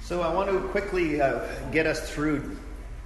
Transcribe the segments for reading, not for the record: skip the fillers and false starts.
So I want to quickly get us through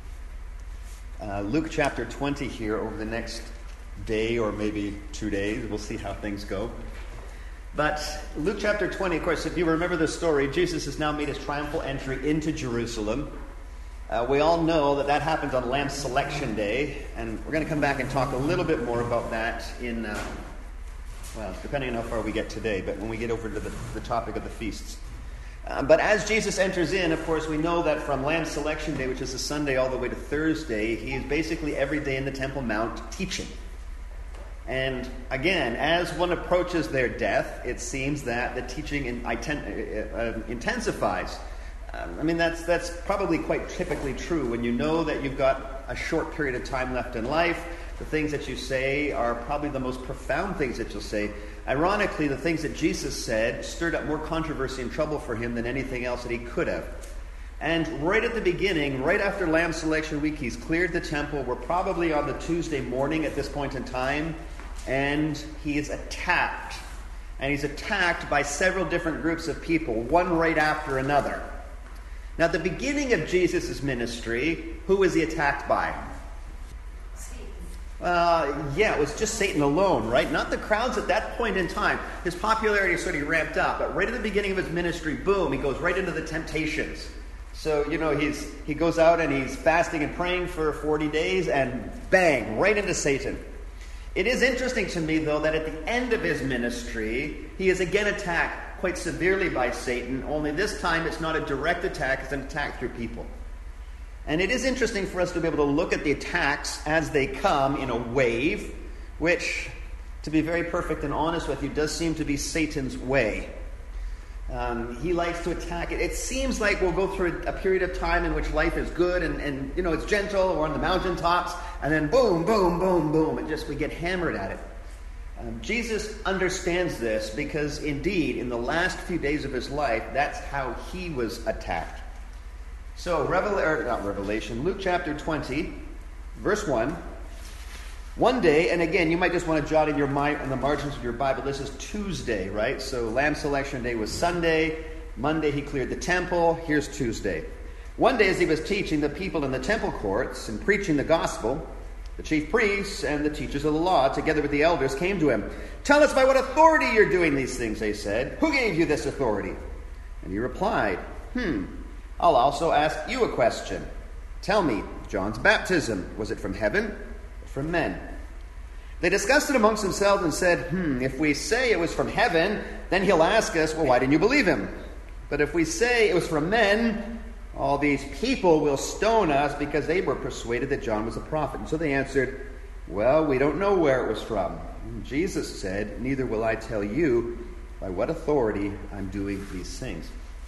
Luke chapter 20 here over the next day or maybe 2 days. We'll see how things go. But Luke chapter 20, of course, if you remember the story, Jesus has now made his triumphal entry into Jerusalem. We all know that that happens on Lamb Selection Day, and we're going to come back and talk a little bit more about that in, depending on how far we get today, but when we get over to the topic of the feasts. But as Jesus enters in, of course, we know that from Lamb Selection Day, which is a Sunday all the way to Thursday, he is basically every day in the Temple Mount teaching. And again, as one approaches their death, it seems that the teaching intensifies. That's probably quite typically true when you know that you've got a short period of time left in life. The things that you say are probably the most profound things that you'll say. Ironically, the things that Jesus said stirred up more controversy and trouble for him than anything else that he could have. And right at the beginning, right after Lamb Selection Week, he's cleared the temple. We're probably on the Tuesday morning at this point in time, and he is attacked. And he's attacked by several different groups of people, one right after another. Now, at the beginning of Jesus' ministry, who was he attacked by? It was just Satan alone, right? Not the crowds at that point in time. His popularity sort of ramped up, but right at the beginning of his ministry, boom, he goes right into the temptations. So, he goes out and he's fasting and praying for 40 days, and bang, right into Satan. It is interesting to me, though, that at the end of his ministry, he is again attacked quite severely by Satan, only this time it's not a direct attack, it's an attack through people. And it is interesting for us to be able to look at the attacks as they come in a wave, which, to be very perfect and honest with you, does seem to be Satan's way. He likes to attack it. It seems like we'll go through a period of time in which life is good and it's gentle, or on the mountaintops, and then boom, boom, boom, boom, we get hammered at it. Jesus understands this because, indeed, in the last few days of his life, that's how he was attacked. So, Luke chapter 20, verse 1. One day, and again, you might just want to jot in your mind on the margins of your Bible, this is Tuesday, right? So, Lamb Selection Day was Sunday. Monday, he cleared the temple. Here's Tuesday. One day, as he was teaching the people in the temple courts and preaching the gospel, the chief priests and the teachers of the law, together with the elders, came to him. "Tell us by what authority you're doing these things," they said. "Who gave you this authority?" And he replied, I'll also ask you a question. Tell me, John's baptism, was it from heaven or from men? They discussed it amongst themselves and said, if we say it was from heaven, then he'll ask us, well, why didn't you believe him? But if we say it was from men, all these people will stone us because they were persuaded that John was a prophet. And so they answered, well, we don't know where it was from. And Jesus said, neither will I tell you by what authority I'm doing these things.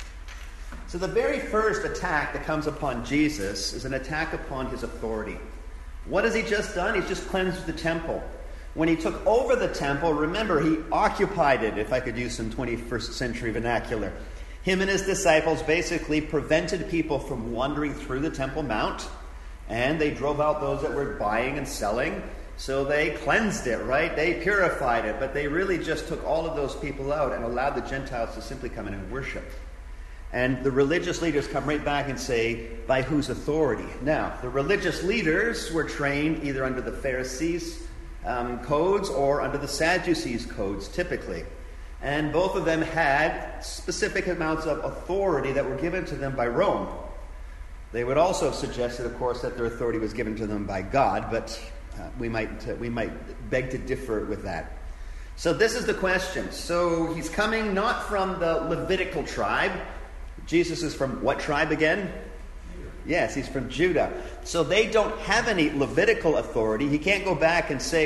So the very first attack that comes upon Jesus is an attack upon his authority. What has he just done? He's just cleansed the temple. When he took over the temple, remember, he occupied it, if I could use some 21st century vernacular. Him and his disciples basically prevented people from wandering through the Temple Mount, and they drove out those that were buying and selling. So they cleansed it, right? They purified it, but they really just took all of those people out and allowed the Gentiles to simply come in and worship. And the religious leaders come right back and say, by whose authority? Now, the religious leaders were trained either under the Pharisees' codes or under the Sadducees' codes, typically. And both of them had specific amounts of authority that were given to them by Rome. They would also have suggested, of course, that their authority was given to them by God, but we might beg to differ with that. So this is the question. So he's coming not from the Levitical tribe. Jesus is from what tribe again? Yes, he's from Judah. So they don't have any Levitical authority. He can't go back and say,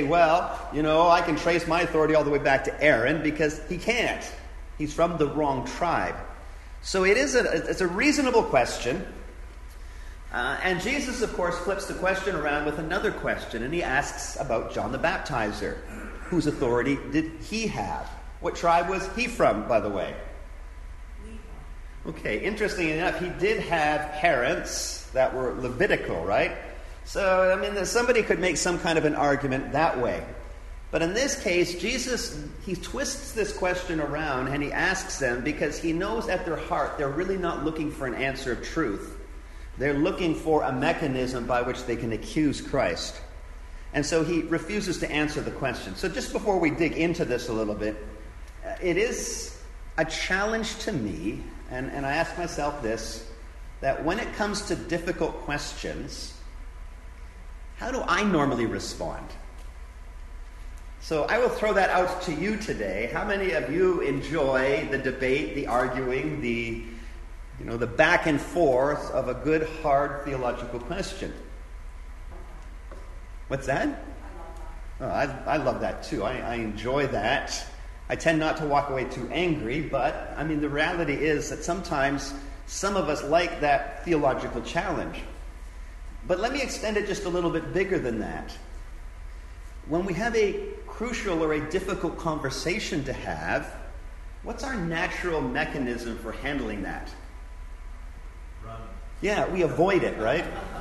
I can trace my authority all the way back to Aaron, because he can't. He's from the wrong tribe. So it's a reasonable question. And Jesus, of course, flips the question around with another question, and he asks about John the Baptizer. Whose authority did he have? What tribe was he from, by the way? Okay, interestingly enough, he did have parents that were Levitical, right? So, somebody could make some kind of an argument that way. But in this case, Jesus, he twists this question around and he asks them because he knows at their heart they're really not looking for an answer of truth. They're looking for a mechanism by which they can accuse Christ. And so he refuses to answer the question. So just before we dig into this a little bit, it is a challenge to me, and I ask myself this, that when it comes to difficult questions, how do I normally respond? So I will throw that out to you today. How many of you enjoy the debate, the arguing, the back and forth of a good, hard theological question? What's that? Oh, I love that too. I enjoy that. I tend not to walk away too angry, but I mean the reality is that sometimes some of us like that theological challenge. But let me extend it just a little bit bigger than that. When we have a crucial or a difficult conversation to have, what's our natural mechanism for handling that? Run. Yeah, we avoid it, right?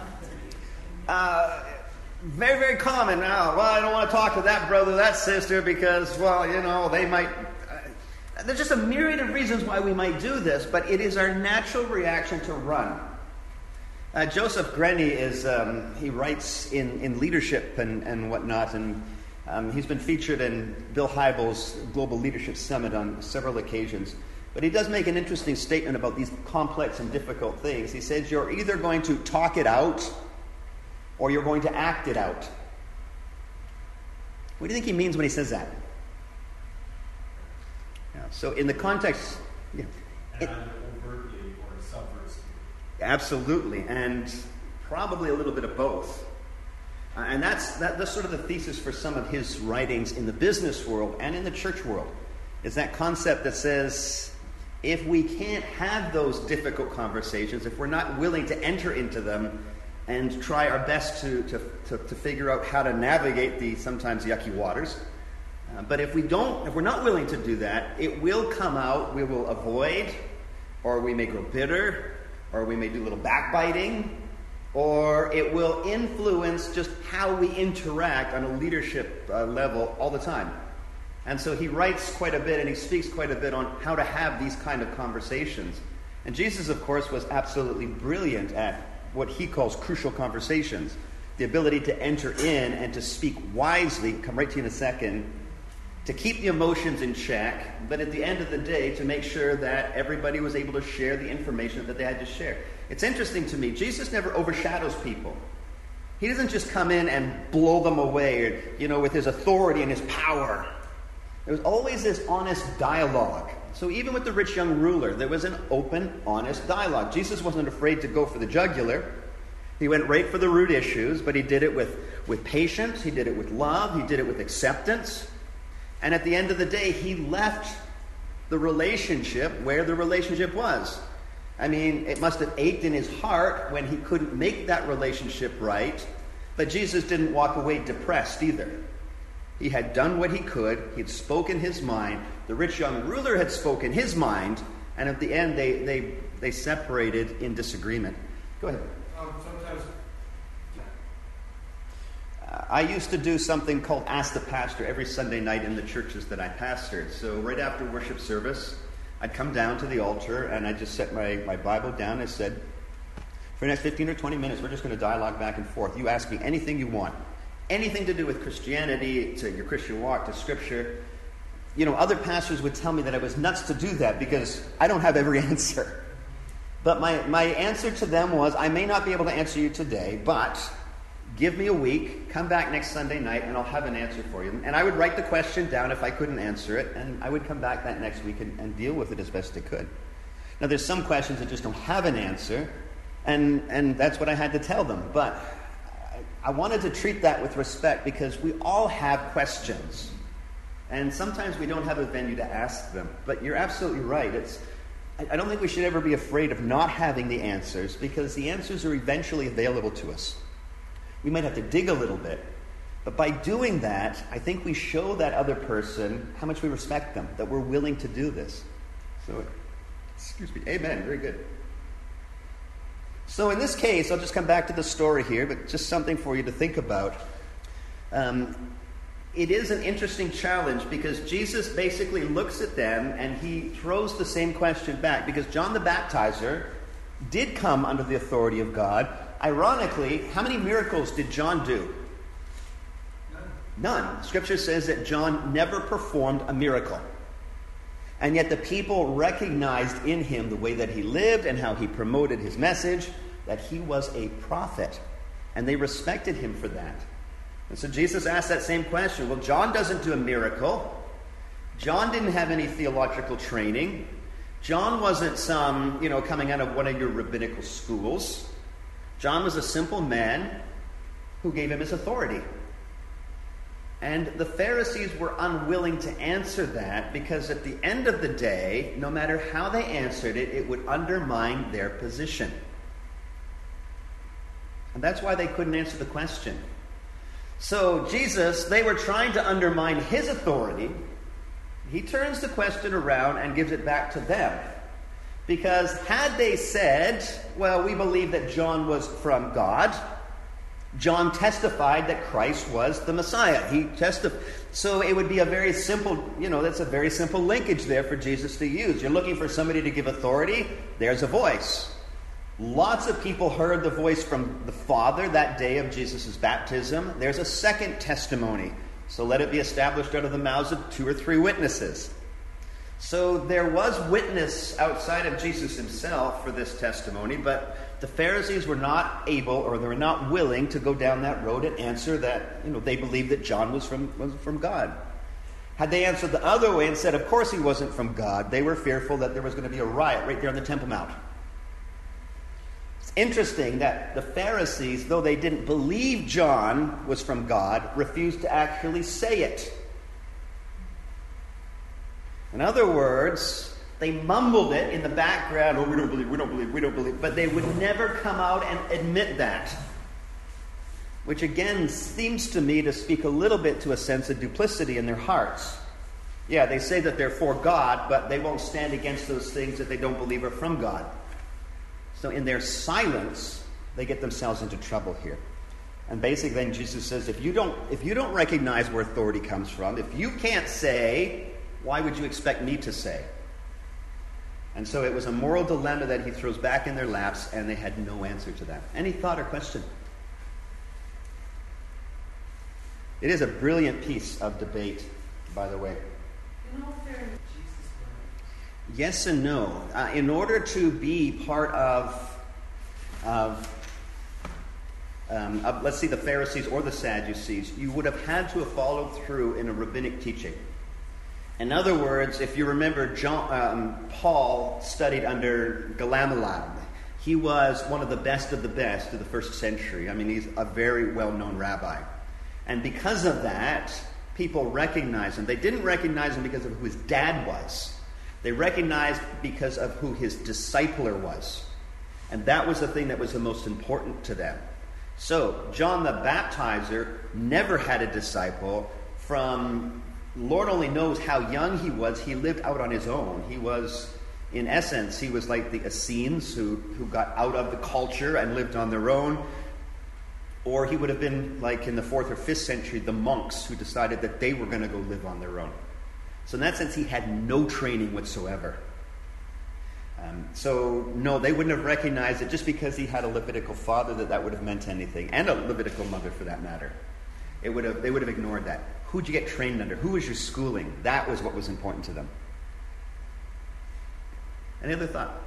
Very, very common now. Well, I don't want to talk to that brother, that sister, because, they might... There's just a myriad of reasons why we might do this, but it is our natural reaction to run. Joseph Grenny he writes in leadership and whatnot, and he's been featured in Bill Hybels' Global Leadership Summit on several occasions. But he does make an interesting statement about these complex and difficult things. He says you're either going to talk it out or you're going to act it out. What do you think he means when he says that? Yeah, so in the context... Yeah, overtly or subversively. Absolutely, and probably a little bit of both. And that's sort of the thesis for some of his writings in the business world and in the church world, is that concept that says if we can't have those difficult conversations, if we're not willing to enter into them and try our best to figure out how to navigate the sometimes yucky waters, but if we're not willing to do that, it will come out, we will avoid, or we may grow bitter, or we may do a little backbiting, or it will influence just how we interact on a leadership level all the time. And so he writes quite a bit and he speaks quite a bit on how to have these kind of conversations. And Jesus, of course, was absolutely brilliant at what he calls crucial conversations. The ability to enter in and to speak wisely, come right to you in a second, to keep the emotions in check, but at the end of the day, to make sure that everybody was able to share the information that they had to share. It's interesting to me, Jesus never overshadows people. He doesn't just come in and blow them away, with his authority and his power. There was always this honest dialogue. So even with the rich young ruler, there was an open, honest dialogue. Jesus wasn't afraid to go for the jugular. He went right for the root issues, but he did it with patience, he did it with love, he did it with acceptance. And at the end of the day, he left the relationship where the relationship was. I mean, it must have ached in his heart when he couldn't make that relationship right, but Jesus didn't walk away depressed either. He had done what he could. He had spoken his mind. The rich young ruler had spoken his mind, and at the end, they separated in disagreement. Go ahead. Sometimes... I used to do something called Ask the Pastor every Sunday night in the churches that I pastored. So right after worship service, I'd come down to the altar and I'd just set my Bible down. I said, for the next 15 or 20 minutes, we're just going to dialogue back and forth. You ask me anything you want. Anything to do with Christianity, to your Christian walk, to Scripture. Other pastors would tell me that I was nuts to do that because I don't have every answer. But my answer to them was, I may not be able to answer you today, but give me a week, come back next Sunday night, and I'll have an answer for you. And I would write the question down if I couldn't answer it, and I would come back that next week and deal with it as best I could. Now, there's some questions that just don't have an answer, and that's what I had to tell them. But I wanted to treat that with respect because we all have questions. And sometimes we don't have a venue to ask them. But you're absolutely right. I don't think we should ever be afraid of not having the answers because the answers are eventually available to us. We might have to dig a little bit. But by doing that, I think we show that other person how much we respect them, that we're willing to do this. So, amen. Very good. So in this case, I'll just come back to the story here, but just something for you to think about. it is an interesting challenge because Jesus basically looks at them and he throws the same question back. Because John the Baptizer did come under the authority of God. Ironically, how many miracles did John do? None. Scripture says that John never performed a miracle. And yet the people recognized in him the way that he lived and how he promoted his message, that he was a prophet. And they respected him for that. And so Jesus asked that same question. Well, John doesn't do a miracle. John didn't have any theological training. John wasn't coming out of one of your rabbinical schools. John was a simple man who gave him his authority. And the Pharisees were unwilling to answer that because at the end of the day, no matter how they answered it, it would undermine their position. And that's why they couldn't answer the question. So Jesus, they were trying to undermine his authority. He turns the question around and gives it back to them. Because had they said, well, we believe that John was from God, John testified that Christ was the Messiah. So it would be a very simple, that's a very simple linkage there for Jesus to use. You're looking for somebody to give authority, there's a voice. Lots of people heard the voice from the Father that day of Jesus' baptism. There's a second testimony. So let it be established out of the mouths of 2 or 3 witnesses. So there was witness outside of Jesus himself for this testimony, but the Pharisees were not able, or they were not willing to go down that road and answer that, they believed that John was from God. Had they answered the other way and said, of course he wasn't from God, they were fearful that there was going to be a riot right there on the Temple Mount. It's interesting that the Pharisees, though they didn't believe John was from God, refused to actually say it. In other words, they mumbled it in the background, we don't believe, but they would never come out and admit that. Which again seems to me to speak a little bit to a sense of duplicity in their hearts. Yeah, they say that they're for God, but they won't stand against those things that they don't believe are from God. So in their silence, they get themselves into trouble here. And basically then Jesus says, if you don't recognize where authority comes from, if you can't say, why would you expect me to say? And so it was a moral dilemma that he throws back in their laps, and they had no answer to that. Any thought or question? It is a brilliant piece of debate, by the way. Yes and no. In order to be part of let's see, the Pharisees or the Sadducees, you would have had to have followed through in a rabbinic teaching. In other words, if you remember, Paul studied under Gamaliel. He was one of the best of the first century. I mean, he's a very well-known rabbi. And because of that, people recognized him. They didn't recognize him because of who his dad was. They recognized because of who his discipler was. And that was the thing that was the most important to them. So, John the Baptizer never had a disciple. From Lord only knows how young he was. He lived out on his own. He was, in essence, he was like the Essenes who got out of the culture and lived on their own. Or he would have been, like in the 4th or 5th century, the monks who decided that they were going to go live on their own. So in that sense, he had no training whatsoever. So no, they wouldn't have recognized it just because he had a Levitical father that would have meant anything, and a Levitical mother for that matter. They would have ignored that. Who'd you get trained under? Who was your schooling? That was what was important to them. Any other thought?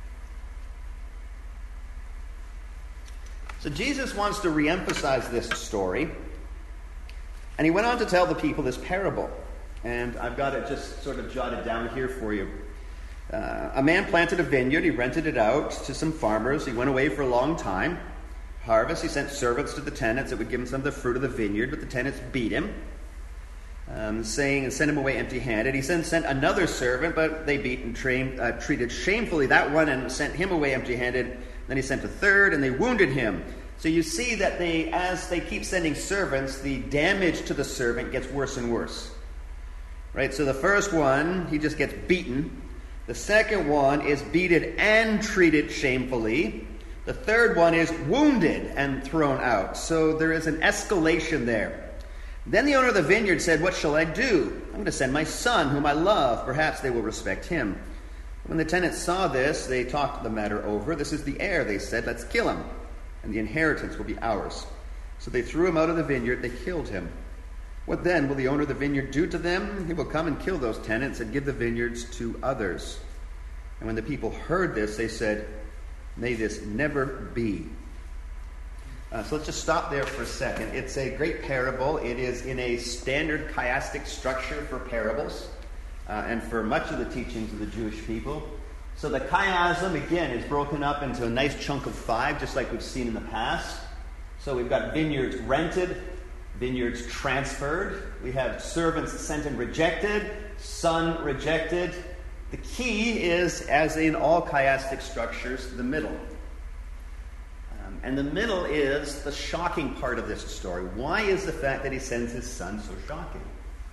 So Jesus wants to reemphasize this story, and he went on to tell the people this parable. And I've got it just sort of jotted down here for you. A man planted a vineyard. He rented it out to some farmers. He went away for a long time. Harvest, he sent servants to the tenants that would give him some of the fruit of the vineyard, but the tenants beat him, and sent him away empty-handed. He then sent another servant, but they beat and treated shamefully that one and sent him away empty-handed. Then he sent a third, and they wounded him. So you see that as they keep sending servants, the damage to the servant gets worse and worse. Right, so the first one, he just gets beaten. The second one is beaten and treated shamefully. The third one is wounded and thrown out. So there is an escalation there. Then the owner of the vineyard said, "What shall I do? I'm going to send my son, whom I love. Perhaps they will respect him." When the tenants saw this, they talked the matter over. "This is the heir," they said. "Let's kill him, and the inheritance will be ours." So they threw him out of the vineyard. They killed him. What then will the owner of the vineyard do to them? He will come and kill those tenants and give the vineyards to others. And when the people heard this, they said, "May this never be." So let's just stop there for a second. It's a great parable. It is in a standard chiastic structure for parables and for much of the teachings of the Jewish people. So the chiasm, again, is broken up into a nice chunk of 5, just like we've seen in the past. So we've got vineyards rented, vineyards transferred. We have servants sent and rejected, son rejected. The key is, as in all chiastic structures, the middle. And the middle is the shocking part of this story. Why is the fact that he sends his son so shocking?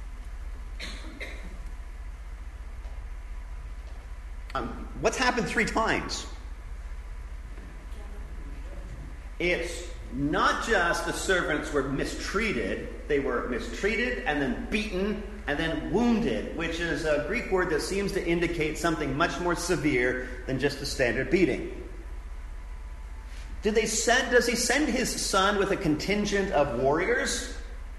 What's happened 3 times? It's not just the servants were mistreated. They were mistreated and then beaten and then wounded, which is a Greek word that seems to indicate something much more severe than just a standard beating. Does he send his son with a contingent of warriors?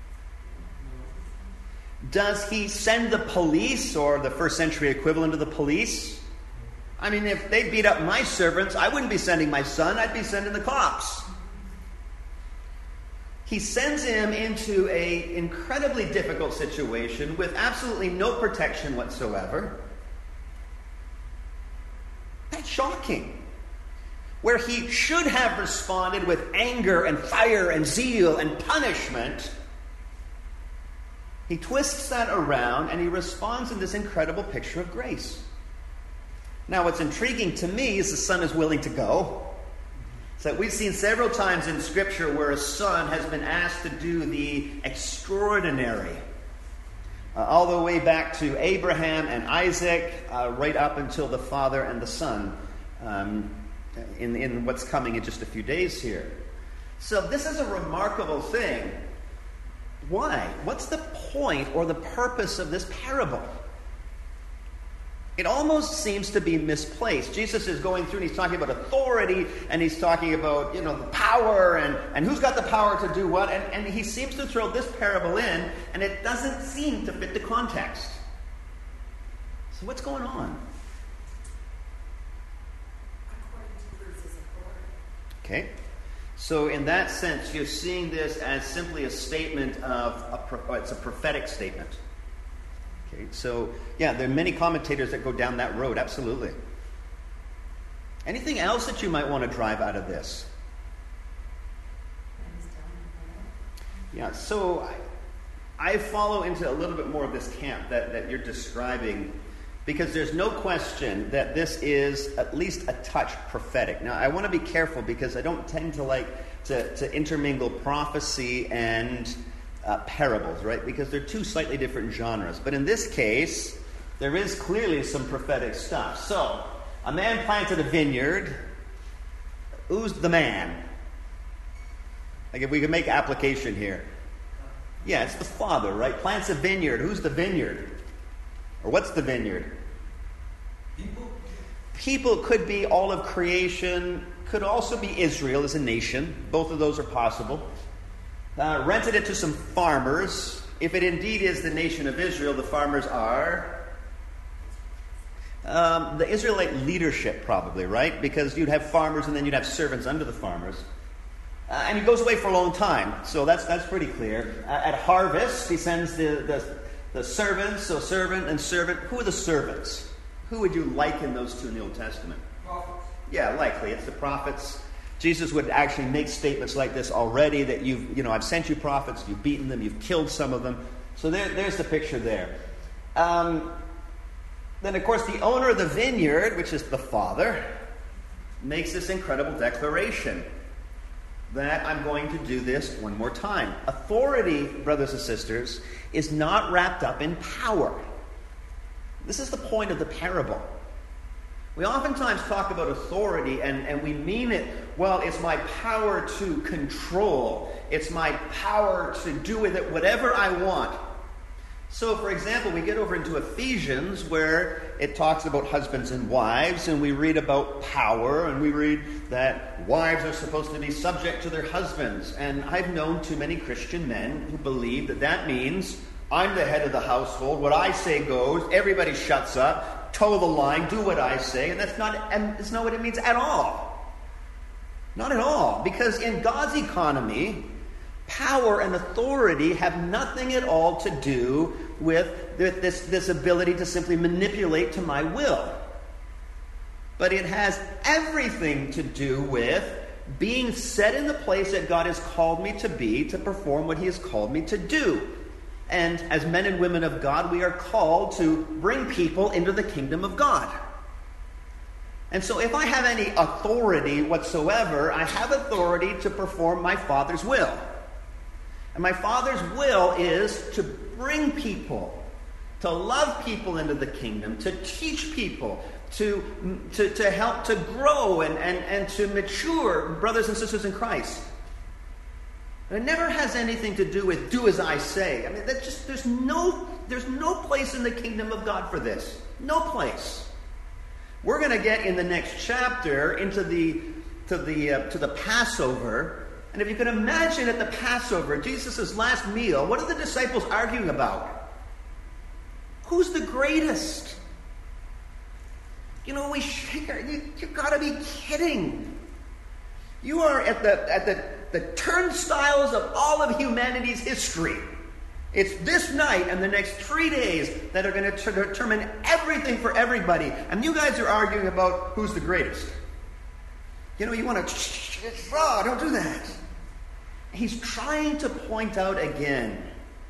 Does he send the police, or the first century equivalent of the police? I mean, if they beat up my servants, I wouldn't be sending my son, I'd be sending the cops. He sends him into an incredibly difficult situation with absolutely no protection whatsoever. That's shocking. Where he should have responded with anger and fire and zeal and punishment, he twists that around and he responds in this incredible picture of grace. Now, what's intriguing to me is the son is willing to go. So we've seen several times in Scripture where a son has been asked to do the extraordinary. All the way back to Abraham and Isaac, right up until the father and the son. In what's coming in just a few days here. So this is a remarkable thing. Why? What's the point or the purpose of this parable? It almost seems to be misplaced. Jesus is going through and he's talking about authority and he's talking about, the power and who's got the power to do what. And he seems to throw this parable in and it doesn't seem to fit the context. So what's going on? Okay, so in that sense, you're seeing this as simply a statement it's a prophetic statement. Okay, so yeah, there are many commentators that go down that road, absolutely. Anything else that you might want to drive out of this? Yeah, so I follow into a little bit more of this camp that you're describing, because there's no question that this is at least a touch prophetic. Now, I want to be careful because I don't tend to like to intermingle prophecy and parables, right? Because they're 2 slightly different genres. But in this case, there is clearly some prophetic stuff. So, a man planted a vineyard. Who's the man? Like if we could make application here. Yeah, it's the father, right? Plants a vineyard. Who's the vineyard? Or what's the vineyard? People could be all of creation, could also be Israel as a nation. Both of those are possible. Rented it to some farmers. If it indeed is the nation of Israel, the farmers are the Israelite leadership, probably, right? Because you'd have farmers and then you'd have servants under the farmers. And he goes away for a long time, so that's pretty clear. At harvest, he sends the servants, so servant and servant. Who are the servants? Who would you liken those to in the Old Testament? Prophets. Yeah, likely. It's the prophets. Jesus would actually make statements like this already, that I've sent you prophets, you've beaten them, you've killed some of them. So there's the picture there. Then, of course, the owner of the vineyard, which is the father, makes this incredible declaration that I'm going to do this one more time. Authority, brothers and sisters, is not wrapped up in power. This is the point of the parable. We oftentimes talk about authority and we mean it, well, it's my power to control. It's my power to do with it whatever I want. So, for example, we get over into Ephesians where it talks about husbands and wives, and we read about power, and we read that wives are supposed to be subject to their husbands. And I've known too many Christian men who believe that that means I'm the head of the household, what I say goes, everybody shuts up, toe the line, do what I say, and that's not what it means at all. Not at all, because in God's economy, power and authority have nothing at all to do with this ability to simply manipulate to my will. But it has everything to do with being set in the place that God has called me to be, to perform what He has called me to do. And as men and women of God, we are called to bring people into the kingdom of God. And so if I have any authority whatsoever, I have authority to perform my Father's will. And my Father's will is to bring people, to love people into the kingdom, to teach people, to help to grow and to mature brothers and sisters in Christ. It never has anything to do with do as I say. I mean, there's no place in the kingdom of God for this. No place. We're going to get in the next chapter into to the Passover. And if you can imagine at the Passover, Jesus' last meal, what are the disciples arguing about? Who's the greatest? You know, you've got to be kidding. You are at the turnstiles of all of humanity's history. It's this night and the next 3 days that are going to determine everything for everybody. And you guys are arguing about who's the greatest. You know, you want to, don't do that. He's trying to point out again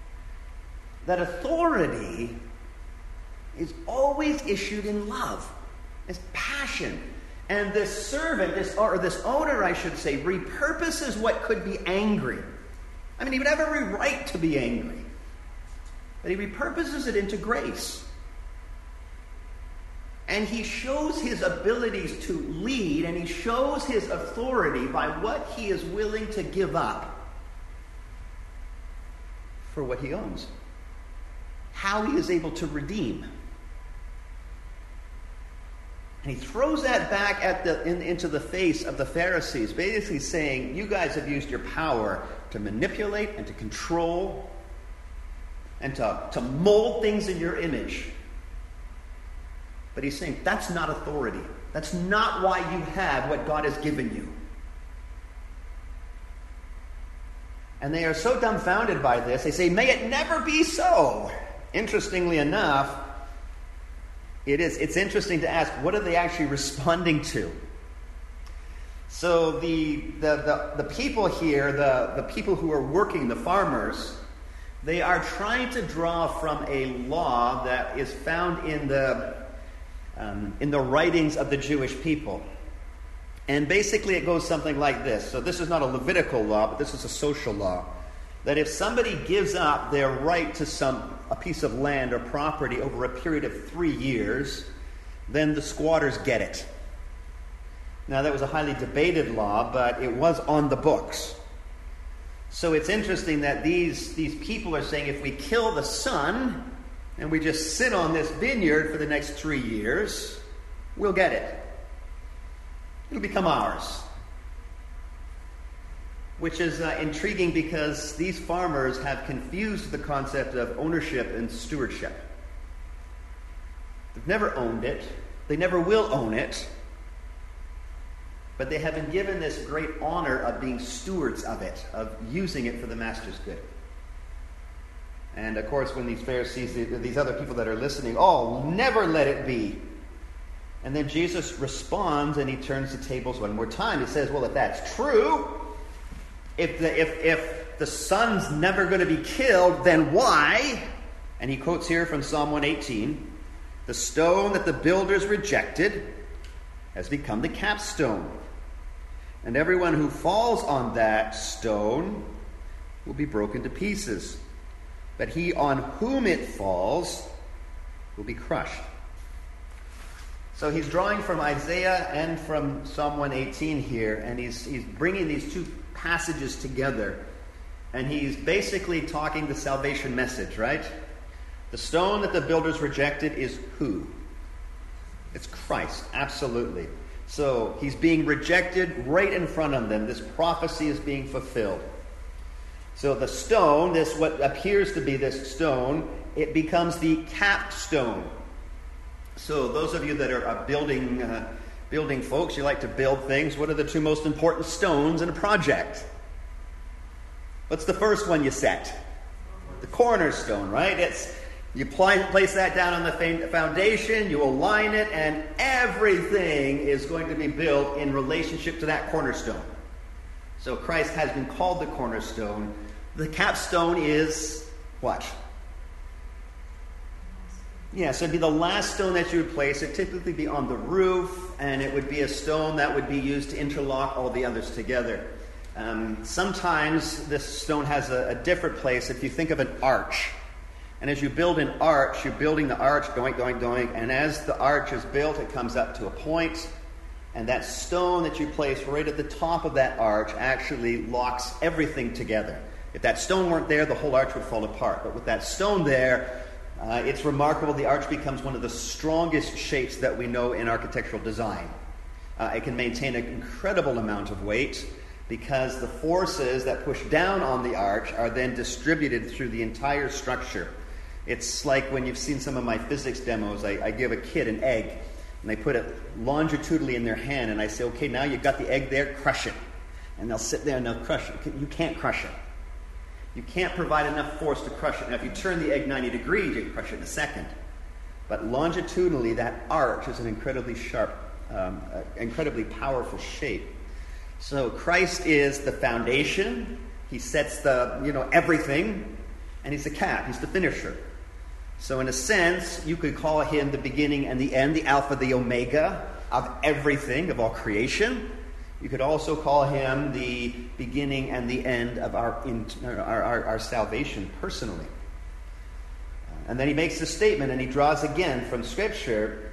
that authority is always issued in love. It's passion. And this servant, this owner, I should say, repurposes what could be angry. I mean, he would have every right to be angry. But he repurposes it into grace. And he shows his abilities to lead, and he shows his authority by what he is willing to give up for what he owns. How he is able to redeem. And he throws that back into the face of the Pharisees, basically saying, you guys have used your power to manipulate and to control and to mold things in your image. But he's saying, that's not authority. That's not why you have what God has given you. And they are so dumbfounded by this, they say, may it never be so. Interestingly enough, it's interesting to ask, what are they actually responding to? So the people here, the people who are working, the farmers, they are trying to draw from a law that is found in the writings of the Jewish people. And basically it goes something like this. So this is not a Levitical law, but this is a social law. That if somebody gives up their right to a piece of land or property over a period of 3 years, then the squatters get it. Now that was a highly debated law, but it was on the books. So it's interesting that these people are saying if we kill the son and we just sit on this vineyard for the next 3 years, we'll get it. It'll become ours. Which is intriguing because these farmers have confused the concept of ownership and stewardship. They've never owned it. They never will own it. But they have been given this great honor of being stewards of it, of using it for the master's good. And of course, when these Pharisees, these other people that are listening, never let it be. And then Jesus responds and he turns the tables one more time. He says, well, if that's true, if the son's never going to be killed, then why? And he quotes here from Psalm 118, the stone that the builders rejected has become the capstone. And everyone who falls on that stone will be broken to pieces. But he on whom it falls will be crushed. So he's drawing from Isaiah and from Psalm 118 here, and he's bringing these two passages together, and he's basically talking the salvation message, right? The stone that the builders rejected is who? It's Christ, absolutely. So he's being rejected right in front of them. This prophecy is being fulfilled. So the stone, this what appears to be this stone, it becomes the capstone. So those of you that are building folks, you like to build things. What are the two most important stones in a project? What's the first one you set? The cornerstone, right? You place that down on the foundation, you align it, and everything is going to be built in relationship to that cornerstone. So Christ has been called the cornerstone. The capstone is what? Yeah, so it'd be the last stone that you would place. It'd typically be on the roof, and it would be a stone that would be used to interlock all the others together. Sometimes this stone has a different place. If you think of an arch, and as you build an arch, you're building the arch, going, and as the arch is built, it comes up to a point, and that stone that you place right at the top of that arch actually locks everything together. If that stone weren't there, the whole arch would fall apart. But with that stone there, it's remarkable. The arch becomes one of the strongest shapes that we know in architectural design. It can maintain an incredible amount of weight because the forces that push down on the arch are then distributed through the entire structure. It's like when you've seen some of my physics demos, I give a kid an egg, and they put it longitudinally in their hand, and I say, okay, now you've got the egg there, crush it. And they'll sit there and they'll crush it. You can't crush it. You can't provide enough force to crush it. Now, if you turn the egg 90 degrees, you can crush it in a second. But longitudinally, that arch is an incredibly sharp, incredibly powerful shape. So Christ is the foundation. He sets everything, and he's the cap. He's the finisher. So in a sense, you could call him the beginning and the end, the Alpha, the Omega of everything, of all creation. You could also call him the beginning and the end of our salvation personally. And then he makes this statement, and he draws again from Scripture,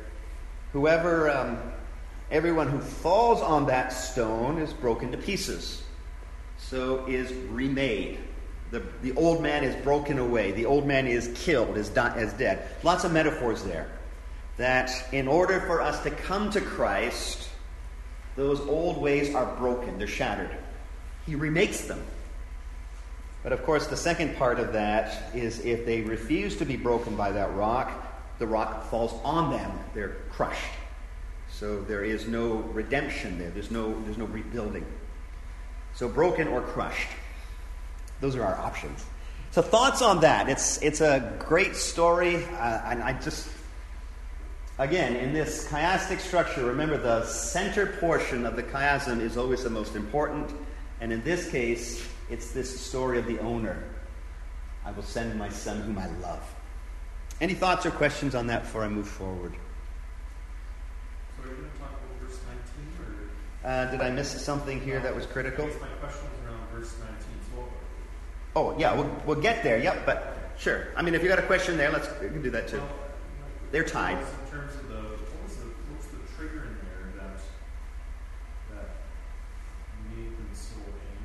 everyone who falls on that stone is broken to pieces. So is remade. The old man is broken away. The old man is killed, is dead. Lots of metaphors there. That in order for us to come to Christ, those old ways are broken. They're shattered. He remakes them. But of course, the second part of that is if they refuse to be broken by that rock, the rock falls on them. They're crushed. So there is no redemption there. There's no rebuilding. So broken or crushed. Those are our options. So thoughts on that? It's a great story. And I just, again, in this chiastic structure, remember the center portion of the chiasm is always the most important. And in this case, it's this story of the owner. I will send my son whom I love. Any thoughts or questions on that before I move forward? So are you going to talk about verse 19? Or? Did I miss something here that was critical? I guess my question was around verse 19. So Oh, yeah, we'll get there. Yep, but sure. I mean, if you got a question there, we can do that too. They're tied. In terms of what's the trigger in there that made them so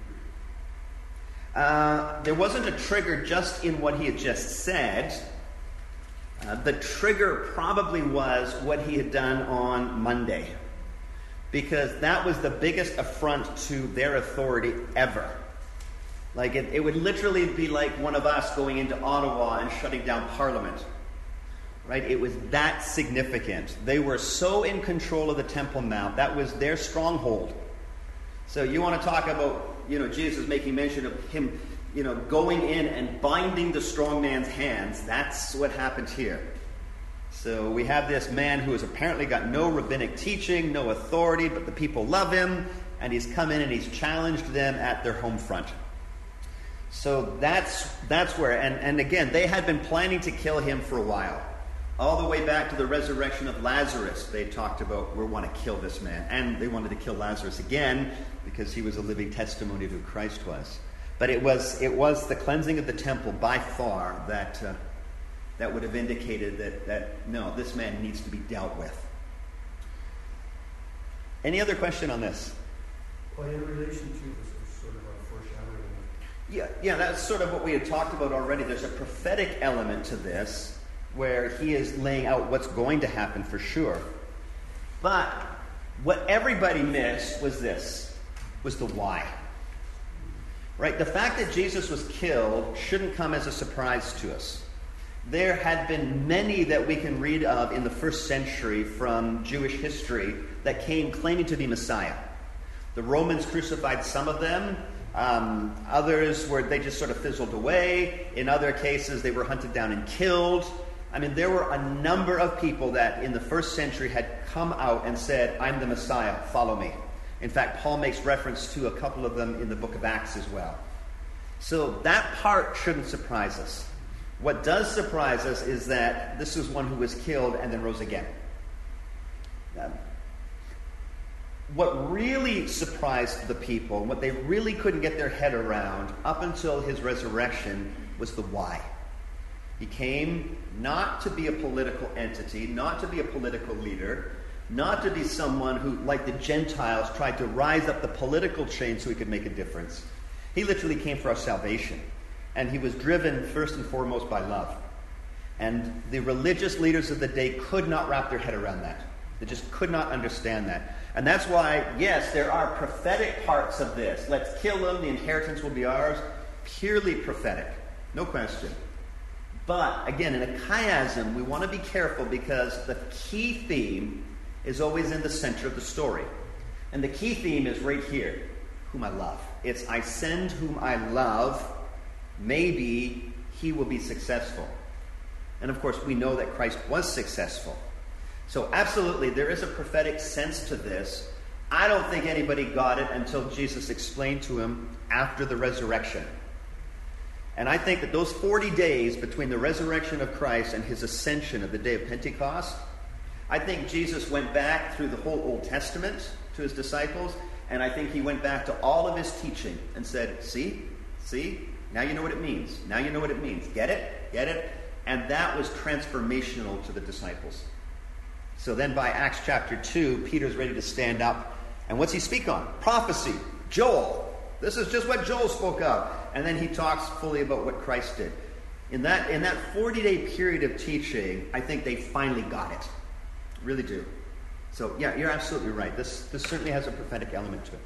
angry? There wasn't a trigger just in what he had just said. The trigger probably was what he had done on Monday, because that was the biggest affront to their authority ever. Like it would literally be like one of us going into Ottawa and shutting down Parliament. Right? It was that significant. They were so in control of the Temple Mount. That was their stronghold. So you want to talk about, Jesus making mention of him, going in and binding the strong man's hands. That's what happened here. So we have this man who has apparently got no rabbinic teaching, no authority, but the people love him, and he's come in and he's challenged them at their home front. So that's where, and again, they had been planning to kill him for a while. All the way back to the resurrection of Lazarus, they talked about, we want to kill this man. And they wanted to kill Lazarus again because he was a living testimony of who Christ was. But it was the cleansing of the temple by far that would have indicated that no, this man needs to be dealt with. Any other question on this? Well, in relation to this is sort of a foreshadowing. Yeah, that's sort of what we had talked about already. There's a prophetic element to this where he is laying out what's going to happen for sure. But what everybody missed was the why. Right? The fact that Jesus was killed shouldn't come as a surprise to us. There had been many that we can read of in the first century from Jewish history that came claiming to be Messiah. The Romans crucified some of them. Others they just sort of fizzled away. In other cases, they were hunted down and killed. I mean, there were a number of people that in the first century had come out and said, I'm the Messiah, follow me. In fact, Paul makes reference to a couple of them in the book of Acts as well. So that part shouldn't surprise us. What does surprise us is that this is one who was killed and then rose again. What really surprised the people, what they really couldn't get their head around up until his resurrection, was the why. He came not to be a political entity, not to be a political leader, not to be someone who, like the Gentiles, tried to rise up the political chain so he could make a difference. He literally came for our salvation. And he was driven first and foremost by love. And the religious leaders of the day could not wrap their head around that. They just could not understand that. And that's why, yes, there are prophetic parts of this. Let's kill them, the inheritance will be ours. Purely prophetic. No question. But, again, in a chiasm, we want to be careful because the key theme is always in the center of the story. And the key theme is right here, whom I love. It's, I send whom I love. Maybe he will be successful. And of course, we know that Christ was successful. So absolutely, there is a prophetic sense to this. I don't think anybody got it until Jesus explained to him after the resurrection. And I think that those 40 days between the resurrection of Christ and his ascension of the day of Pentecost, I think Jesus went back through the whole Old Testament to his disciples, and I think he went back to all of his teaching and said, see? Now you know what it means. Now you know what it means. Get it? Get it? And that was transformational to the disciples. So then by Acts chapter 2, Peter's ready to stand up. And what's he speak on? Prophecy. Joel. This is just what Joel spoke of. And then he talks fully about what Christ did. In that 40-day period of teaching, I think they finally got it. Really do. So yeah, you're absolutely right. This certainly has a prophetic element to it.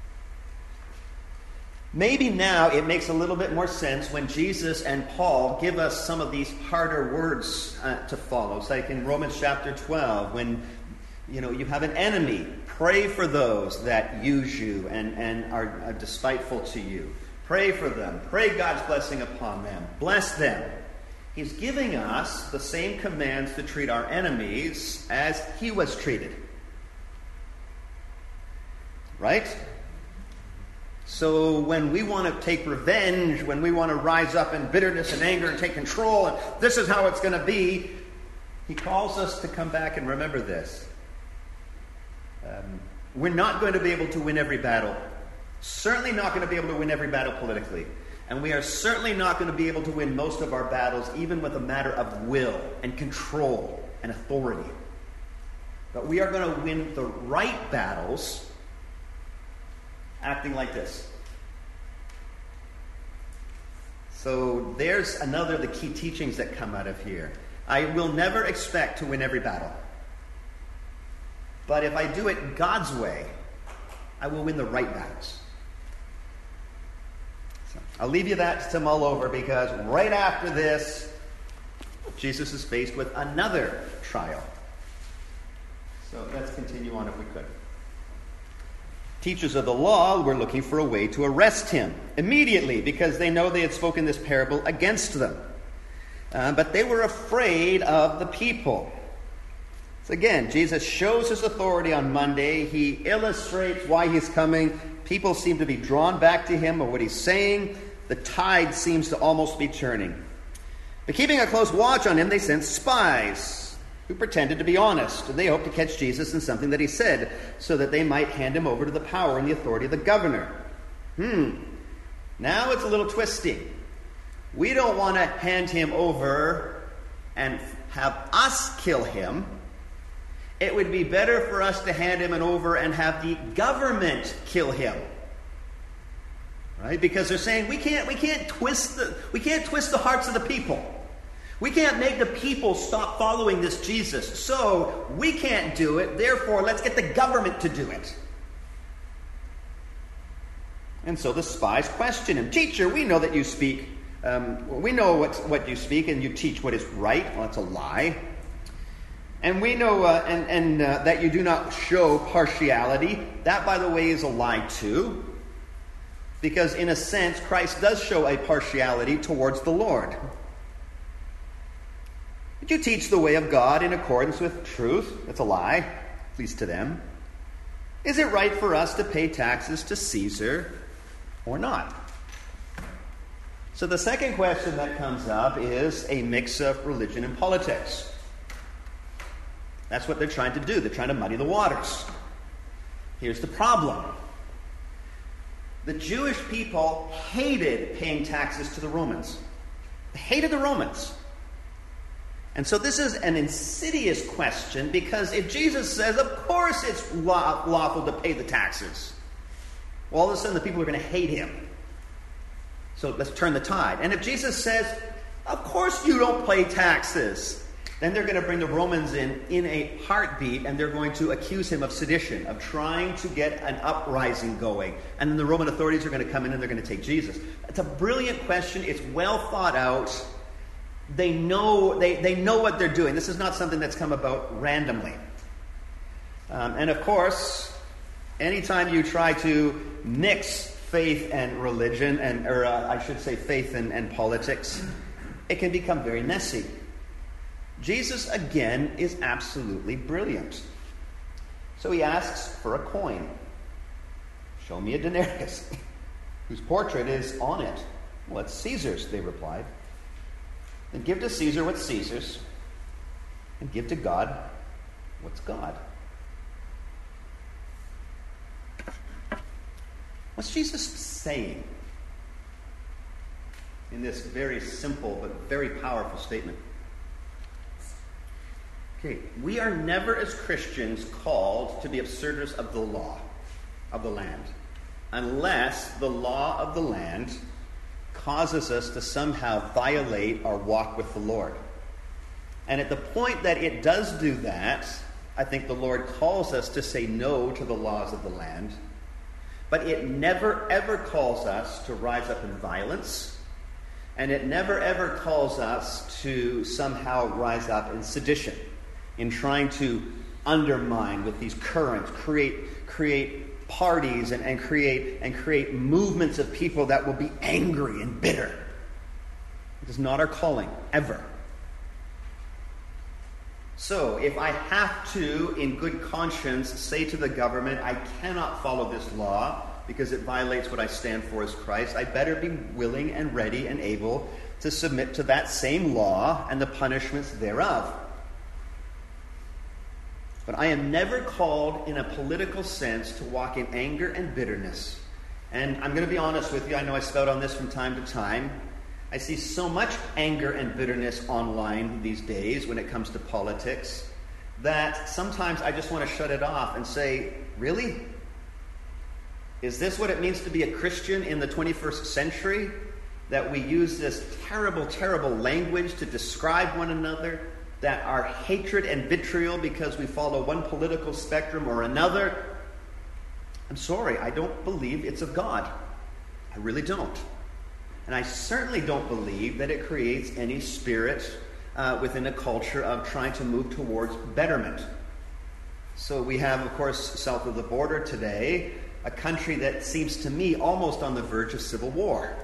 Maybe now it makes a little bit more sense when Jesus and Paul give us some of these harder words to follow. It's like in Romans chapter 12, when you have an enemy, pray for those that use you and are despiteful to you. Pray for them. Pray God's blessing upon them. Bless them. He's giving us the same commands to treat our enemies as he was treated. Right? So when we want to take revenge, when we want to rise up in bitterness and anger and take control, and this is how it's going to be, he calls us to come back and remember this. We're not going to be able to win every battle. Certainly not going to be able to win every battle politically. And we are certainly not going to be able to win most of our battles, even with a matter of will and control and authority. But we are going to win the right battles acting like this. So there's another of the key teachings that come out of here. I will never expect to win every battle. But if I do it God's way, I will win the right battles. So I'll leave you that to mull over, because right after this, Jesus is faced with another trial. So let's continue on if we could. Teachers of the law were looking for a way to arrest him immediately, because they know they had spoken this parable against them. But they were afraid of the people. So again, Jesus shows his authority on Monday. He illustrates why he's coming. People seem to be drawn back to him or what he's saying. The tide seems to almost be turning. But keeping a close watch on him, they sent spies who pretended to be honest. And they hoped to catch Jesus in something that he said, so that they might hand him over to the power and the authority of the governor. Now it's a little twisty. We don't want to hand him over and have us kill him. it would be better for us to hand him over and have the government kill him. Right? Because they're saying we can't twist the hearts of the people. We can't make the people stop following this Jesus. So we can't do it. Therefore, let's get the government to do it. And so the spies question him. Teacher, we know that you speak. We know what you speak, and you teach what is right. Well, that's a lie. And we know that you do not show partiality. That, by the way, is a lie too. Because in a sense, Christ does show a partiality towards the Lord. But you teach the way of God in accordance with truth. That's a lie, at least to them. Is it right for us to pay taxes to Caesar or not? So the second question that comes up is a mix of religion and politics. That's what they're trying to do. They're trying to muddy the waters. Here's the problem. The Jewish people hated paying taxes to the Romans. They hated the Romans. And so this is an insidious question, because if Jesus says, of course it's lawful to pay the taxes, well, all of a sudden the people are going to hate him. So let's turn the tide. And if Jesus says, of course you don't pay taxes, then they're going to bring the Romans in a heartbeat, and they're going to accuse him of sedition, of trying to get an uprising going. And then the Roman authorities are going to come in and they're going to take Jesus. It's a brilliant question. It's well thought out. They know what they're doing. This is not something that's come about randomly. And of course, anytime you try to mix faith and religion, or I should say faith and politics, it can become very messy. Jesus, again, is absolutely brilliant. So he asks for a coin. Show me a denarius, whose portrait is on it. Well, it's Caesar's, they replied. Then give to Caesar what's Caesar's, and give to God what's God. What's Jesus saying in this very simple but very powerful statement? Okay, we are never as Christians called to be observers of the law of the land, unless the law of the land causes us to somehow violate our walk with the Lord. And at the point that it does do that, I think the Lord calls us to say no to the laws of the land. But it never ever calls us to rise up in violence. And it never ever calls us to somehow rise up in sedition, in trying to undermine with these currents, create parties and create movements of people that will be angry and bitter. It is not our calling, ever. So, if I have to, in good conscience, say to the government, I cannot follow this law because it violates what I stand for as Christ, I better be willing and ready and able to submit to that same law and the punishments thereof. But I am never called in a political sense to walk in anger and bitterness. And I'm going to be honest with you, I know I spout on this from time to time. I see so much anger and bitterness online these days when it comes to politics that sometimes I just want to shut it off and say, really? Is this what it means to be a Christian in the 21st century? That we use this terrible, terrible language to describe one another? That our hatred and vitriol because we follow one political spectrum or another? I'm sorry, I don't believe it's of God. I really don't. And I certainly don't believe that it creates any spirit within a culture of trying to move towards betterment. So we have, of course, south of the border today, a country that seems to me almost on the verge of civil war.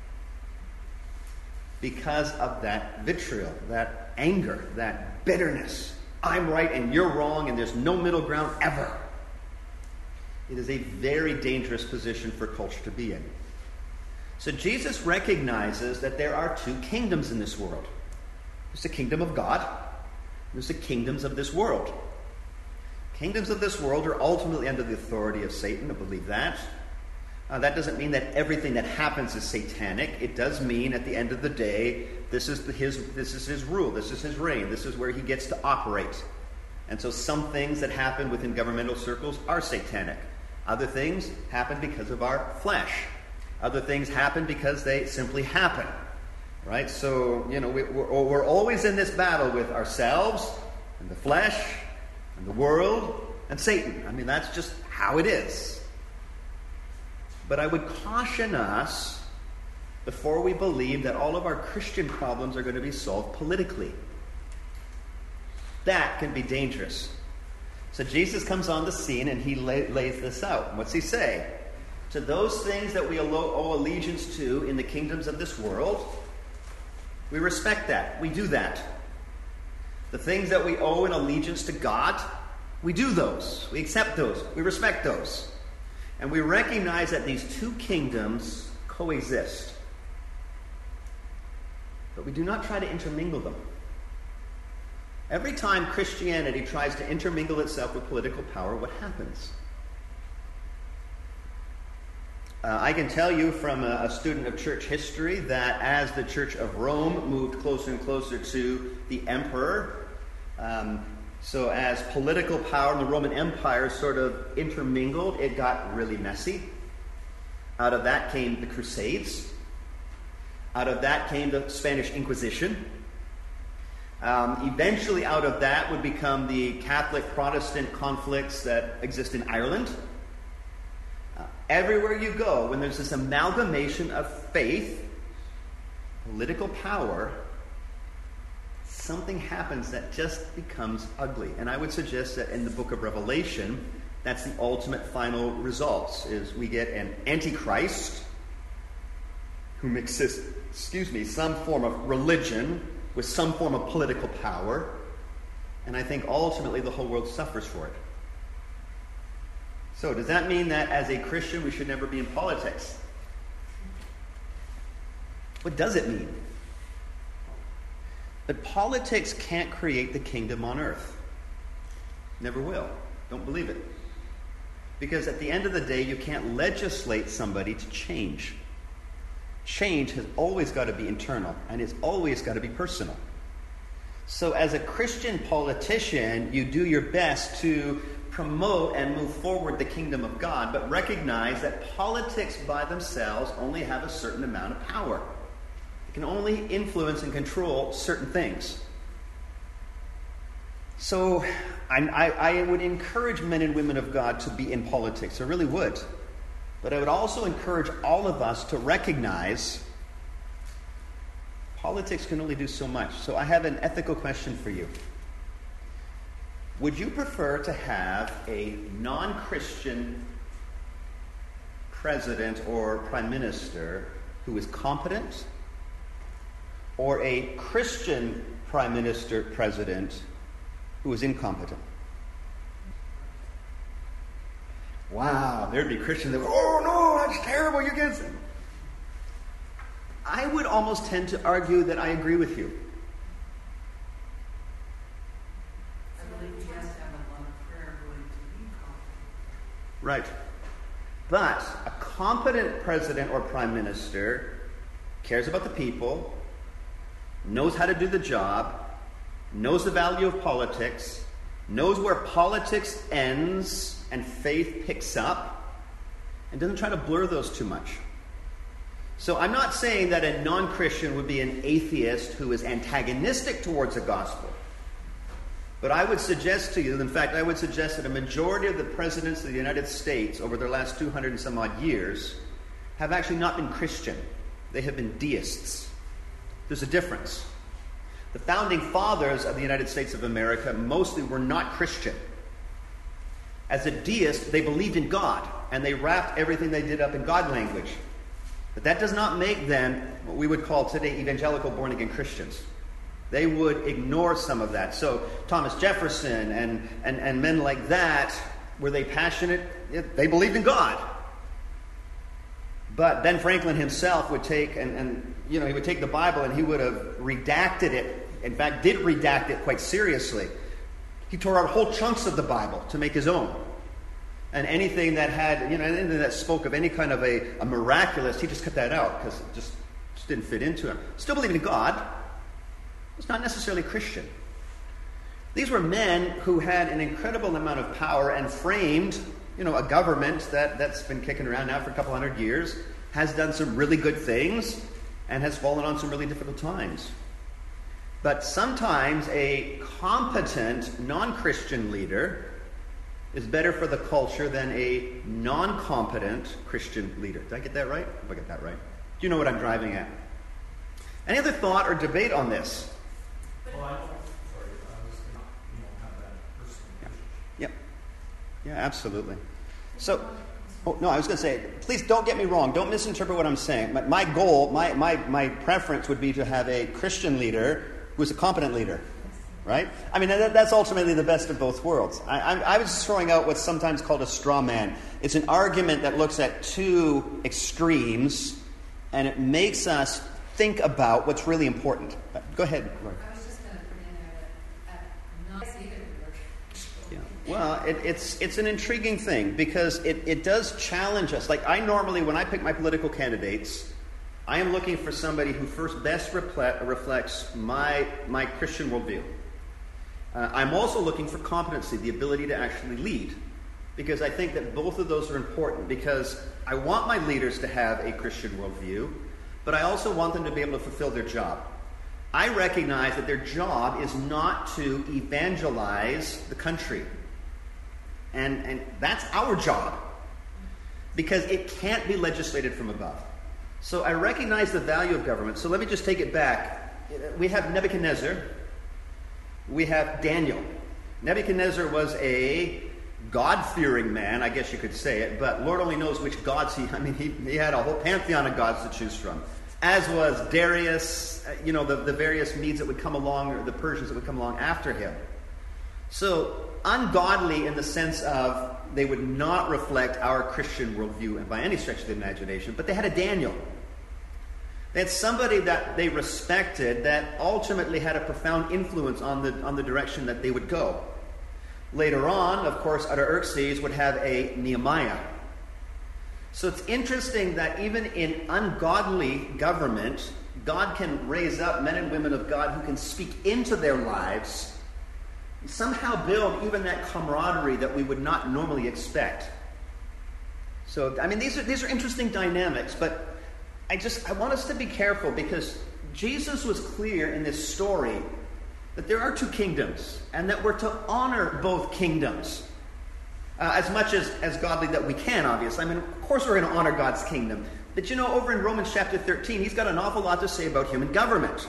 Because of that vitriol, that anger, that bitterness. I'm right and you're wrong and there's no middle ground ever. It is a very dangerous position for culture to be in. So Jesus recognizes that there are two kingdoms in this world. There's the kingdom of God. There's the kingdoms of this world. Kingdoms of this world are ultimately under the authority of Satan. I believe that. That doesn't mean that everything that happens is satanic. It does mean at the end of the day, this is his rule. This is his reign. This is where he gets to operate. And so some things that happen within governmental circles are satanic. Other things happen because of our flesh. Other things happen because they simply happen. Right? So, we're always in this battle with ourselves and the flesh and the world and Satan. I mean, that's just how it is. But I would caution us before we believe that all of our Christian problems are going to be solved politically. That can be dangerous. So Jesus comes on the scene and he lays this out. What's he say? To those things that we owe allegiance to in the kingdoms of this world, we respect that. We do that. The things that we owe in allegiance to God, we do those. We accept those. We respect those. And we recognize that these two kingdoms coexist. But we do not try to intermingle them. Every time Christianity tries to intermingle itself with political power, what happens? I can tell you from a student of church history that as the Church of Rome moved closer and closer to the emperor, so as political power in the Roman Empire sort of intermingled, it got really messy. Out of that came the Crusades. Out of that came the Spanish Inquisition. Eventually out of that would become the Catholic-Protestant conflicts that exist in Ireland. Everywhere you go, when there's this amalgamation of faith, political power, something happens that just becomes ugly. And I would suggest that in the book of Revelation, that's the ultimate final results, is we get an antichrist who mixes, some form of religion with some form of political power. And I think ultimately the whole world suffers for it. So does that mean that as a Christian we should never be in politics? What does it mean? But politics can't create the kingdom on earth. Never will. Don't believe it. Because at the end of the day, you can't legislate somebody to change. Change has always got to be internal, and it's always got to be personal. So as a Christian politician, you do your best to promote and move forward the kingdom of God, but recognize that politics by themselves only have a certain amount of power. It can only influence and control certain things. So I would encourage men and women of God to be in politics. I really would. But I would also encourage all of us to recognize politics can only do so much. So I have an ethical question for you. Would you prefer to have a non-Christian president or prime minister who is competent, or a Christian prime minister, president who is incompetent? Wow, there'd be Christians that go, oh no, that's terrible, you're against it. I would almost tend to argue that I agree with you. I believe he has to have a lot of prayer going to be competent. Right. But a competent president or prime minister cares about the people, knows how to do the job, knows the value of politics, knows where politics ends and faith picks up, and doesn't try to blur those too much. So I'm not saying that a non-Christian would be an atheist who is antagonistic towards the gospel. But I would suggest to you, in fact, I would suggest that a majority of the presidents of the United States over their last 200 and some odd years have actually not been Christian. They have been deists. There's a difference. The founding fathers of the United States of America mostly were not Christian. As a deist, they believed in God, and they wrapped everything they did up in God language. But that does not make them what we would call today evangelical born-again Christians. They would ignore some of that. So Thomas Jefferson and men like that, were they passionate? They believed in God. But Ben Franklin himself would take, he would take the Bible and he would have redacted it. In fact, did redact it quite seriously. He tore out whole chunks of the Bible to make his own. And anything that had, anything that spoke of any kind of a miraculous, he just cut that out because it just didn't fit into him. Still believing in God. It's not necessarily Christian. These were men who had an incredible amount of power and framed, a government that's been kicking around now for a couple hundred years, has done some really good things, and has fallen on some really difficult times. But sometimes a competent non-Christian leader is better for the culture than a non-competent Christian leader. Did I get that right? If I get that right. Do you know what I'm driving at? Any other thought or debate on this? Well, I was thinking, have that personal relationship. Yeah, absolutely. So, I was going to say, please don't get me wrong. Don't misinterpret what I'm saying. My goal, my preference would be to have a Christian leader who is a competent leader, right? I mean, that's ultimately the best of both worlds. I was throwing out what's sometimes called a straw man. It's an argument that looks at two extremes, and it makes us think about what's really important. Go ahead, Lord. I was just going to put in there that not either would work. Yeah. Well, it's an intriguing thing because it does challenge us. Like I normally, when I pick my political candidates, I am looking for somebody who first best reflects my Christian worldview. I'm also looking for competency, the ability to actually lead, because I think that both of those are important because I want my leaders to have a Christian worldview, but I also want them to be able to fulfill their job. I recognize that their job is not to evangelize the country. And that's our job, because it can't be legislated from above. So I recognize the value of government. So let me just take it back. We have Nebuchadnezzar. We have Daniel. Nebuchadnezzar was a God-fearing man, I guess you could say it, but Lord only knows which gods he had a whole pantheon of gods to choose from. As was Darius, the various Medes that would come along, or the Persians that would come along after him. So, ungodly in the sense of they would not reflect our Christian worldview by any stretch of the imagination, but they had a Daniel. They had somebody that they respected that ultimately had a profound influence on the direction that they would go. Later on, of course, Artaxerxes would have a Nehemiah. So it's interesting that even in ungodly government, God can raise up men and women of God who can speak into their lives, somehow build even that camaraderie that we would not normally expect. So, these are interesting dynamics, but I want us to be careful because Jesus was clear in this story that there are two kingdoms and that we're to honor both kingdoms as much as godly that we can, obviously. Of course we're going to honor God's kingdom. But over in Romans chapter 13, he's got an awful lot to say about human government.